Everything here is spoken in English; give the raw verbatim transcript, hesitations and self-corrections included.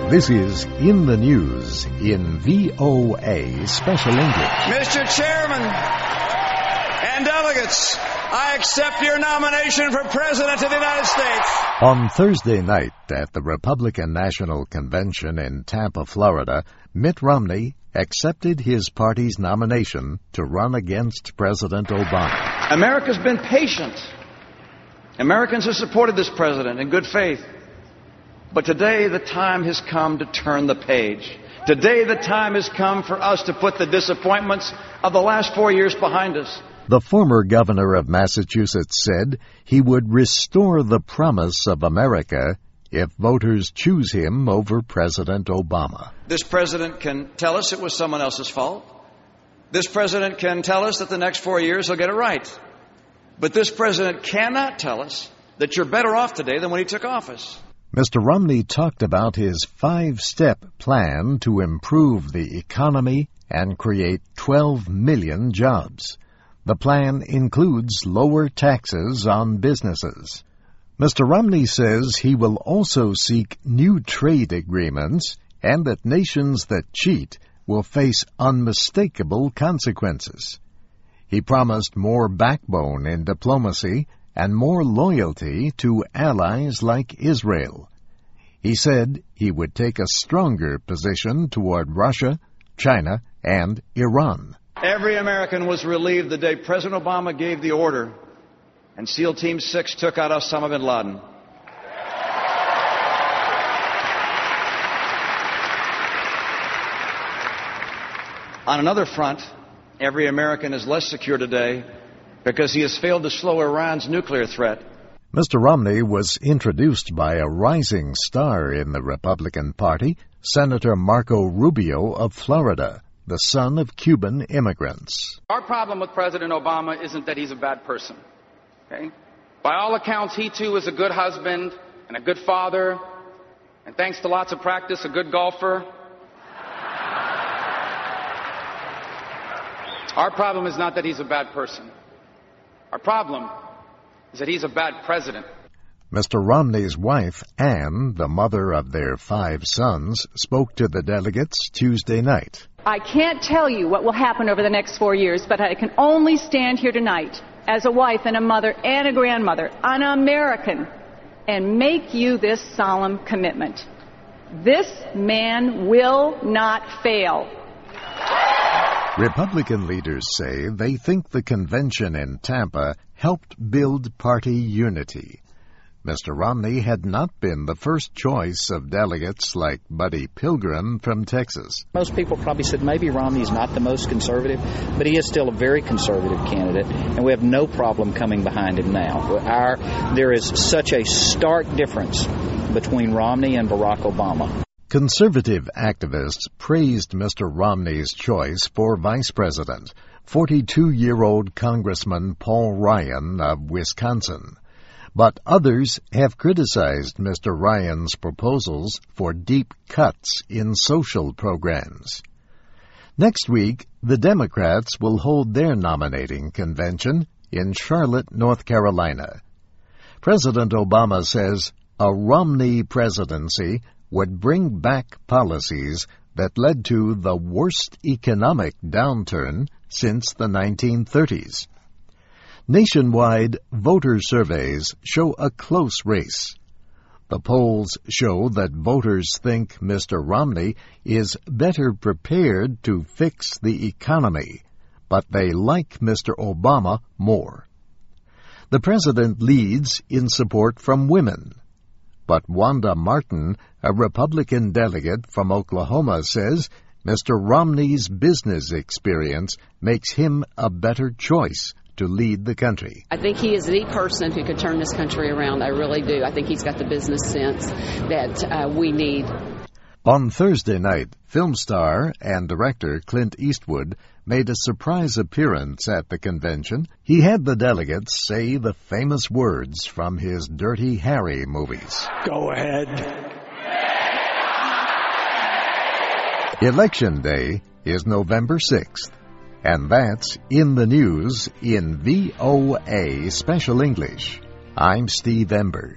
This is In the News in V O A Special English. Mister Chairman and delegates, I accept your nomination for President of the United States. On Thursday night at the Republican National Convention in Tampa, Florida, Mitt Romney accepted his party's nomination to run against President Obama. America's been patient. Americans have supported this president in good faith. But today the time has come to turn the page. Today the time has come for us to put the disappointments of the last four years behind us. The former governor of Massachusetts said he would restore the promise of America if voters choose him over President Obama. This president can tell us it was someone else's fault. This president can tell us that the next four years he'll get it right. But this president cannot tell us that you're better off today than when he took office. Mister Romney talked about his five-step plan to improve the economy and create twelve million jobs. The plan includes lower taxes on businesses. Mister Romney says he will also seek new trade agreements and that nations that cheat will face unmistakable consequences. He promised more backbone in diplomacy and more loyalty to allies like Israel. He said he would take a stronger position toward Russia, China, and Iran. Every American was relieved the day President Obama gave the order and SEAL Team six took out Osama bin Laden. On another front, every American is less secure today because he has failed to slow Iran's nuclear threat. Mister Romney was introduced by a rising star in the Republican Party, Senator Marco Rubio of Florida, the son of Cuban immigrants. Our problem with President Obama isn't that he's a bad person. Okay? By all accounts, he too is a good husband and a good father, and thanks to lots of practice, a good golfer. Our problem is not that he's a bad person. Our problem is that he's a bad president. Mister Romney's wife, Ann, the mother of their five sons, spoke to the delegates Tuesday night. I can't tell you what will happen over the next four years, but I can only stand here tonight as a wife and a mother and a grandmother, an American, and make you this solemn commitment. This man will not fail. Republican leaders say they think the convention in Tampa helped build party unity. Mister Romney had not been the first choice of delegates like Buddy Pilgrim from Texas. Most people probably said maybe Romney's not the most conservative, but he is still a very conservative candidate, and we have no problem coming behind him now. Our, there is such a stark difference between Romney and Barack Obama. Conservative activists praised Mister Romney's choice for vice president, forty-two-year-old Congressman Paul Ryan of Wisconsin. But others have criticized Mister Ryan's proposals for deep cuts in social programs. Next week, the Democrats will hold their nominating convention in Charlotte, North Carolina. President Obama says a Romney presidency would bring back policies that led to the worst economic downturn since the nineteen thirties. Nationwide, voter surveys show a close race. The polls show that voters think Mister Romney is better prepared to fix the economy, but they like Mister Obama more. The president leads in support from women. But Wanda Martin, a Republican delegate from Oklahoma, says Mister Romney's business experience makes him a better choice to lead the country. I think he is the person who could turn this country around. I really do. I think he's got the business sense that uh, we need. On Thursday night, film star and director Clint Eastwood made a surprise appearance at the convention. He had the delegates say the famous words from his Dirty Harry movies. Go ahead. Election Day is November sixth. And that's In the News in V O A Special English. I'm Steve Ember.